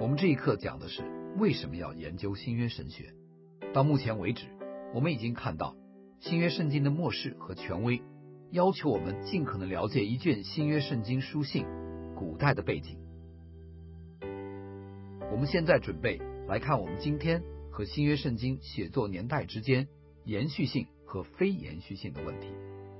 我们这一课讲的是为什么要研究新约神学。到目前为止，我们已经看到新约圣经的末世和权威，要求我们尽可能了解一卷新约圣经书信古代的背景。我们现在准备来看我们今天和新约圣经写作年代之间延续性和非延续性的问题。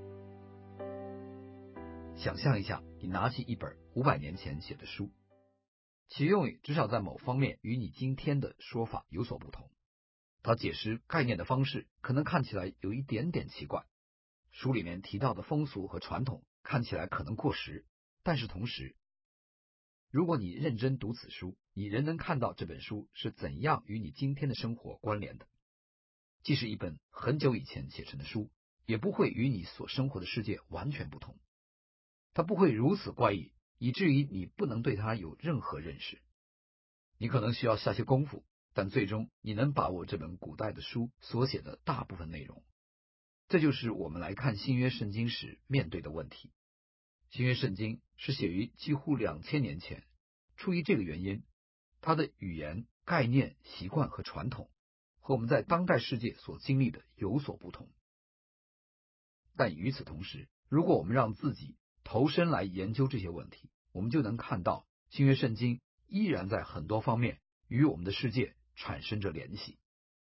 想象一下，你拿起一本500年前写的书，其用语至少在某方面与你今天的说法有所不同。他解释概念的方式可能看起来有一点点奇怪，书里面提到的风俗和传统看起来可能过时，但是同时，如果你认真读此书，你仍能看到这本书是怎样与你今天的生活关联的。即使一本很久以前写成的书，也不会与你所生活的世界完全不同。它不会如此怪异，以至于你不能对它有任何认识。你可能需要下些功夫，但最终你能把握这本古代的书所写的大部分内容。这就是我们来看新约圣经时面对的问题。新约圣经是写于几乎2000年前，出于这个原因，它的语言、概念、习惯和传统和我们在当代世界所经历的有所不同。但与此同时，如果我们让自己投身来研究这些问题，我们就能看到新约圣经依然在很多方面与我们的世界产生着联系。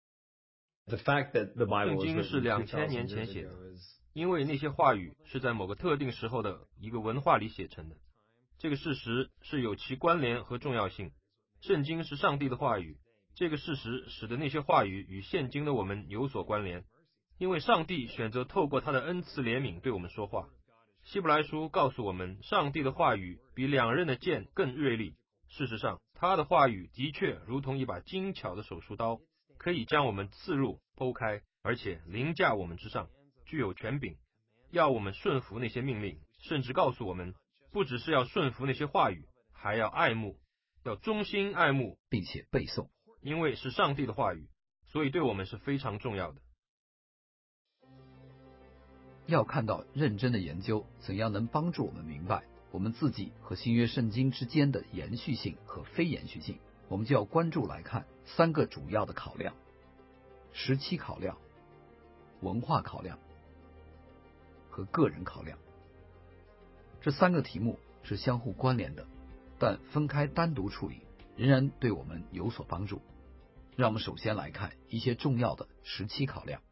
圣经是2000年前写的，因为那些话语是在某个特定时候的一个文化里写成的。这个事实是有其关联和重要性。圣经是上帝的话语，这个事实使得那些话语与现今的我们有所关联，因为上帝选择透过他的恩赐怜悯对我们说话。希伯来书告诉我们，上帝的话语比两刃的剑更锐利。事实上，他的话语的确如同一把精巧的手术刀，可以将我们刺入、剖开，而且凌驾我们之上，具有权柄，要我们顺服那些命令，甚至告诉我们，不只是要顺服那些话语，还要爱慕，要忠心爱慕， 并且背诵， 因为是上帝的话语，所以对我们是非常重要的。 要看到认真的研究怎样能帮助我们明白我们自己和新约圣经之间的延续性和非延续性，我们就要关注来看3个主要的考量：时期考量、文化考量和个人考量。这3个题目是相互关联的，但分开单独处理仍然对我们有所帮助。让我们首先来看一些重要的时期考量。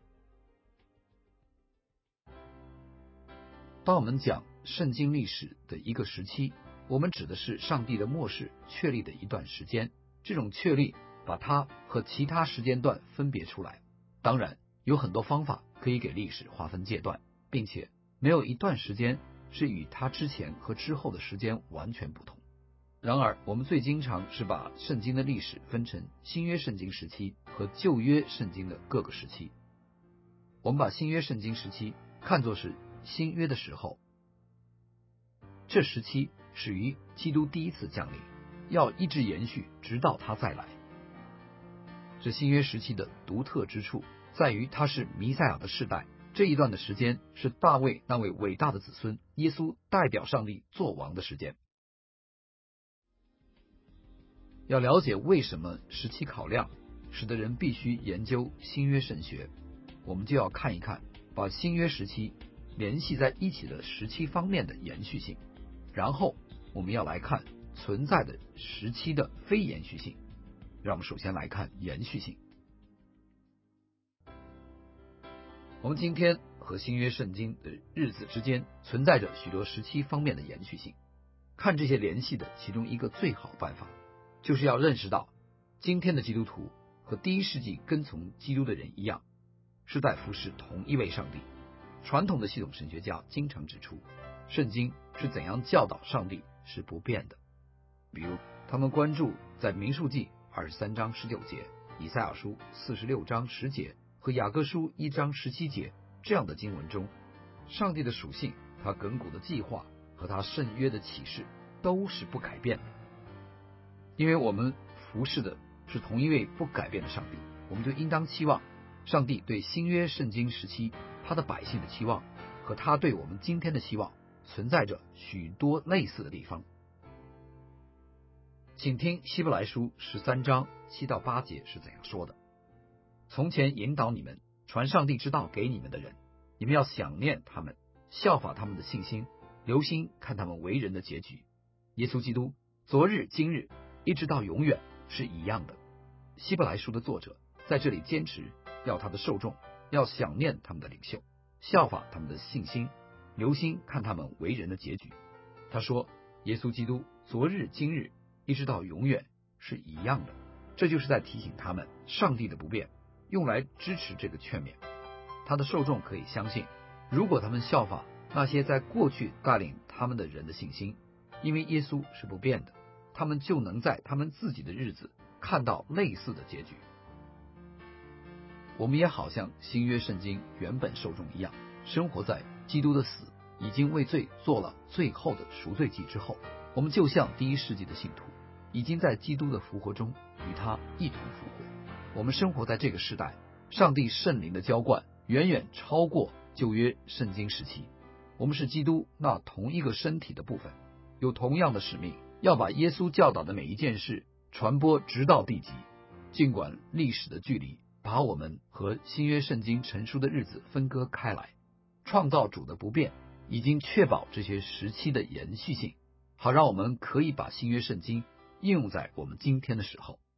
当我们讲圣经历史的一个时期，我们指的是上帝的末世确立的一段时间。这种确立把它和其他时间段分别出来。当然，有很多方法可以给历史划分阶段，并且没有一段时间是与它之前和之后的时间完全不同。然而，我们最经常是把圣经的历史分成新约圣经时期和旧约圣经的各个时期。我们把新约圣经时期看作是新约的时候，这时期始于基督第一次降临，要一直延续直到他再来。这新约时期的独特之处在于它是弥赛亚的世代，这一段的时间是大卫那位伟大的子孙耶稣代表上帝做王的时间。要了解为什么时期考量使得人必须研究新约神学，我们就要看一看把新约时期联系在一起的时期方面的延续性，然后我们要来看存在的时期的非延续性。让我们首先来看延续性。我们今天和新约圣经的日子之间存在着许多时期方面的延续性。看这些联系的其中一个最好办法，就是要认识到今天的基督徒和第一世纪跟从基督的人一样，是在服侍同一位上帝。传统的系统神学家经常指出，圣经是怎样教导上帝是不变的。比如他们关注在民数记23章19节、以赛亚书46章10节和雅各书1章17节这样的经文中，上帝的属性、他亘古的计划和他圣约的启示都是不改变的。因为我们服侍的是同一位不改变的上帝，我们就应当期望上帝对新约圣经时期他的百姓的期望和他对我们今天的希望存在着许多类似的地方。 请听希伯来书13章7到8节是怎样说的。从前引导你们传上帝之道给你们的人，你们要想念他们，效法他们的信心，留心看他们为人的结局。耶稣基督昨日今日一直到永远是一样的。希伯来书的作者在这里坚持要他的受众要想念他们的领袖，效法他们的信心，留心看他们为人的结局。他说耶稣基督昨日今日一直到永远是一样的，这就是在提醒他们上帝的不变，用来支持这个劝勉。他的受众可以相信，如果他们效法那些在过去带领他们的人的信心，因为耶稣是不变的，他们就能在他们自己的日子看到类似的结局。我们也好像新约圣经原本受众一样，生活在基督的死已经为罪做了最后的赎罪祭之后，我们就像第一世纪的信徒，已经在基督的复活中与他一同复活。我们生活在这个时代，上帝圣灵的浇灌远远超过旧约圣经时期。我们是基督那同一个身体的部分，有同样的使命，要把耶稣教导的每一件事传播直到地极。尽管历史的距离把我们和新约圣经成书的日子分割开来，创造主的不变已经确保这些时期的延续性，好让我们可以把新约圣经应用在我们今天的时候。